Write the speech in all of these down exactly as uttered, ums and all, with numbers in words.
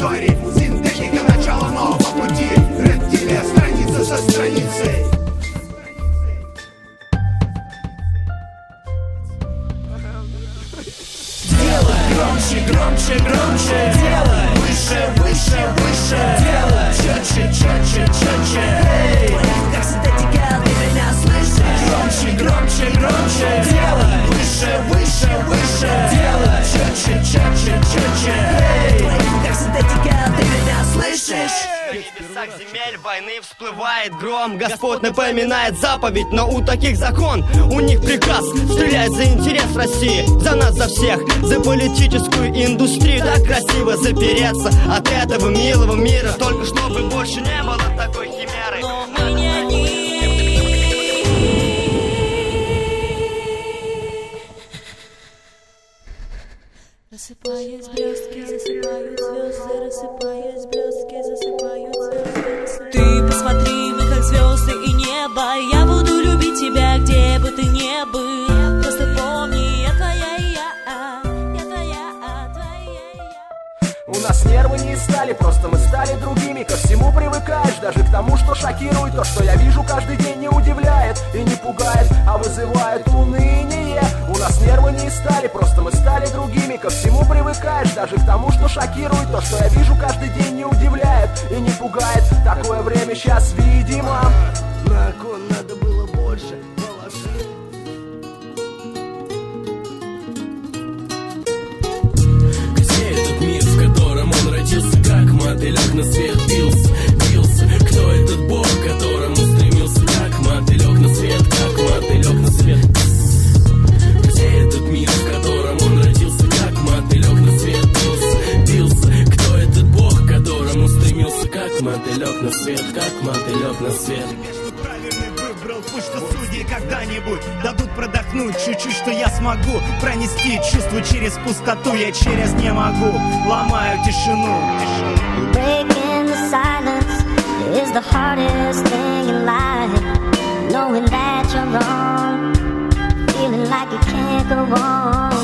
истории. Синтетика, начало нового пути. Рептилия, страница за страницей. Делай громче, громче, громче. Делай выше, выше, выше. Делай четче, четче, четче. Эй, как синтетика, ты меня слышишь? Громче, громче, громче. Делай выше, выше, выше. Делай четче, четче, четче. Эй, как синтетика, ты меня слышишь? В небесах земель войны всплывает гром. Господь напоминает заповедь, но у таких закон. У них приказ стрелять за интерес России. За нас, за всех, за политическую индустрию. Так красиво запереться от этого милого мира. Только чтобы больше не было такой химеры. Но мы не одни. Рассыпаясь блестки, засыпают звезды. Рассыпаясь блестки, засыпают звезды. Ты посмотри, мы как звезды и небо. Я буду любить тебя, где бы ты ни был. Просто помни, я твоя и я, я твоя, твоя я. У нас нервы не стали, просто мы стали другими. Ко всему привыкаешь, даже к тому, что шокирует. То, что я вижу каждый день, не удивляет и не пугает, а вызывает уныние. У нас нервы не стали, просто мы стали другими. Ко всему привыкаешь, даже к тому, что шокирует. То, что я вижу каждый день, не удивляет и не пугает. Такое время сейчас видимо. На кон надо было больше положить. Где этот мир, в котором он родился, как мотылек на свет бился, бился? Кто этот Бог, к которому стремился, как мотылек на свет, как мотылек на свет? Где этот мир, в котором он родился, как мотылек на свет бился, бился? Кто этот Бог, к которому стремился, как мотылек на свет, как мотылек на свет? Правильный выбрал путь, что судьи когда-нибудь дадут продохнуть чуть-чуть, что я смогу пронести чувство через пустоту. Я через не могу, ломаю тишину. Breaking the silence is the hardest thing in life. Knowing that you're wrong, feeling like you can't go on.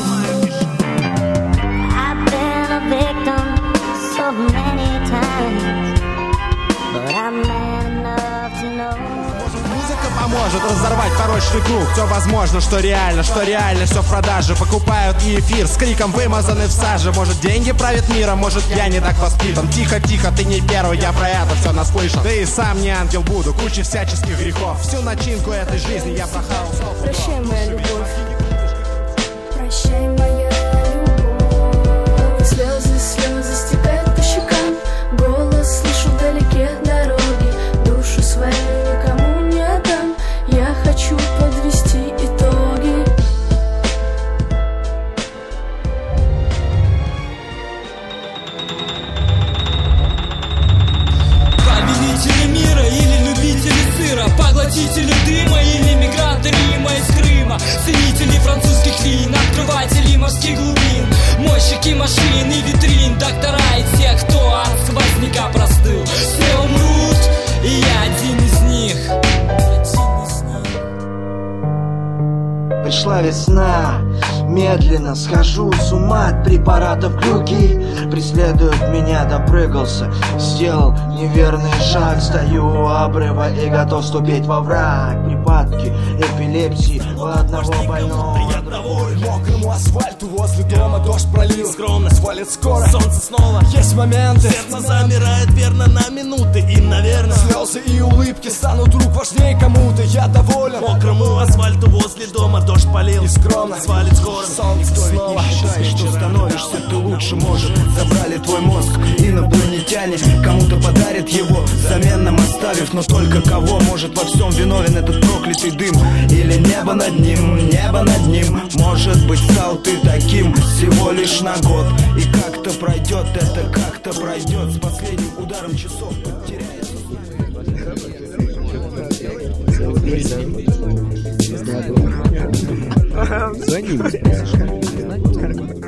I've been a victim so many times, but I'm man enough to know. Музыка поможет разорвать порочный круг. Все возможно, что реально, что реально все в продаже. Покупают и эфир с криком вымазанный в саже. Может, деньги правят миром, может, я не так воспитан. Тихо, тихо, ты не первый, я про это все наслышан. Да и сам не ангел буду, куча всяческих грехов. Всю начинку этой жизни я прохавал. Прощай, моя любовь. Прощай, моя любовь. Слезы, слезы стекают по щекам. Голос слышу вдалеке дороги. Душу свою никому не отдам. Я хочу подвести итоги. Повелители мира или любители сыра, поглотители дыма или мигранты Рима из Крыма, ценители французских вин, открыватели морских глубин, мойщики машин и витрин, доктора и те, кто от сквозняка простыл. Все умрут, и я один из них. Пришла весна, медленно схожу с ума от препаратов глюки. Преследует меня, допрыгался, сделал неверный шаг. Стою у обрыва и готов вступить во враг. Припадки эпилепсии у одного больного. Приятного мокрому асфальту возле дома дождь пролил. Скромно свалит скоро, солнце снова. Есть моменты, сердце замирает верно на минуты. И, наверное, слезы и улыбки станут вдруг важнее кому-то. Я доволен. Мокрому асфальту возле дома дождь полил. И скромно свалит скоро, солнце снова. Не считай, что становишься ты лучше, может. Забрали твой мозг инопланетяне, кому-то подарят его, взамен нам оставив. Но только кого? Может, во всем виновен этот проклятый дым? Или небо над ним, небо над ним? Может быть, стал ты таким всего лишь на год. И как-то пройдет, это как-то пройдет. С последним ударом часов потеряется. Звони.